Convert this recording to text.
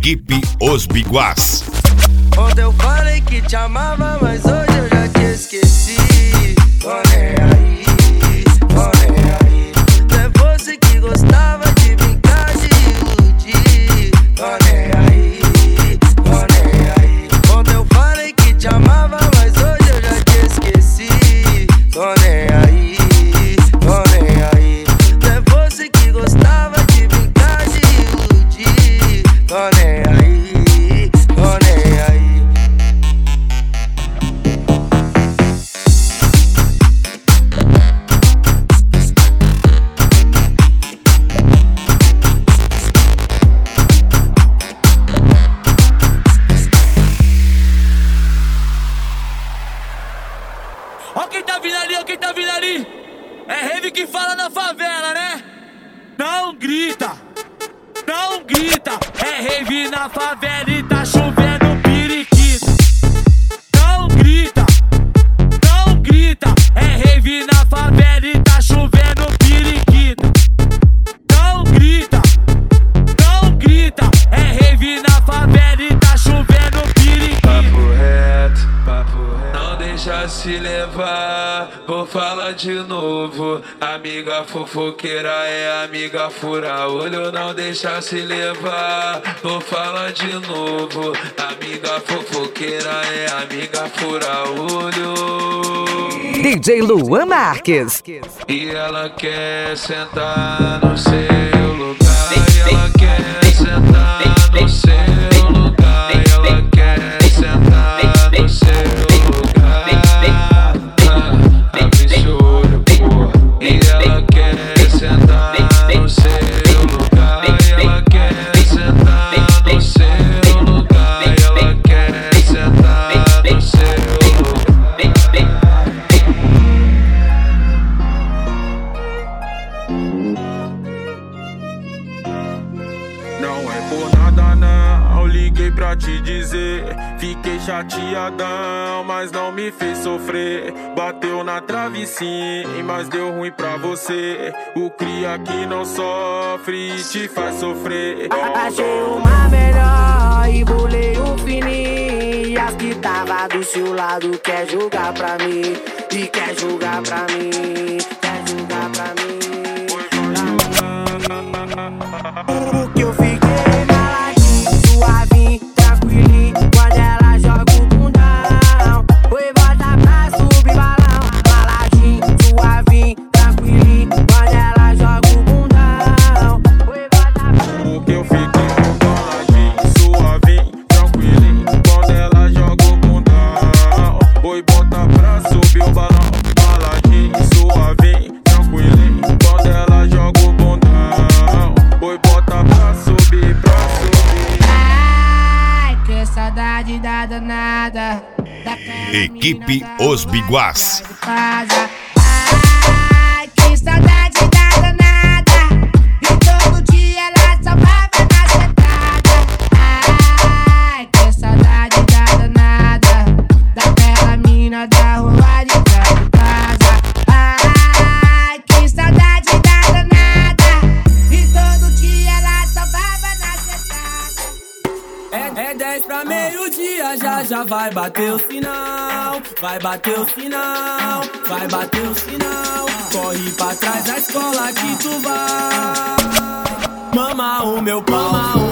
Equipe Os Biguás. Ontem eu falei que te amava, mas hoje eu já te esqueci. Tô nem aí, tô nem aí. É você que gostava de brincar, de iludir. Tô nem aí, tô nem aí. Ontem eu falei que te amava, mas hoje eu já te esqueci. Tô nem aí, tô nem aí. É você que gostava de brincar, de iludir. Tô nem aí, tô nem aí. Ó quem tá vindo ali, ó quem tá vindo ali. É rave que fala na favela, né? Não grita, não grita. É rave na favela e tá chovendo periquito. Não grita, não grita. É rave na favela e tá chovendo periquito. Não grita, não grita. É rave na favela e tá chovendo periquito. Papo reto, não deixa se levar. Vou falar de novo. Amiga fofoqueira é amiga fura olho, não deixa se levar. Vou falar de novo. Amiga fofoqueira é amiga fura olho. DJ Luan Marques. E ela quer sentar no seu lugar. E ela quer sentar no seu lugar. E ela quer sentar no seu lugar. Abre seu olho, porra. E ela quer sentar no seu lugar. E ela quer sentar no seu lugar. E ela quer sentar no seu lugar. Não é por nada não, liguei pra te dizer. Fiquei chateadão, mas não me fez sofrer. Bateu na trave sim, mas deu ruim pra você. O cria que não sofre e te faz sofrer. Achei uma melhor e bolei um fininho. E as que tava do seu lado quer jogar pra mim. E quer jogar pra mim, quer jogar pra mim. Porque eu fiquei maladinho, suavinho, tranquilinho. Quando ela joga o bundão, oi, volta pra subir balão. Maladinho, suavinho, tranquilinho. Quando ela joga o bundão, oi, volta pra... Porque eu fiquei maladinho, suavinho, tranquilinho. Quando ela joga o bundão, oi, bota pra subir o balão. Maladinho, suavinho, tranquilinho. Quando ela joga o bundão, oi, bota pra subir, pra subir. Ai, que saudade da danada. Equipe Os Biguás. Ai, que saudade da danada. E todo dia ela só baba na sentada. Ai, que saudade da danada. Daquela mina da rua de trás de casa. Ai, que saudade da danada. E todo dia ela só baba na sentada. É 10 pra meio-dia, já vai bater o sinal. Vai bater o sinal, vai bater o sinal. Corre pra trás da escola que tu vai. Mama o meu pau.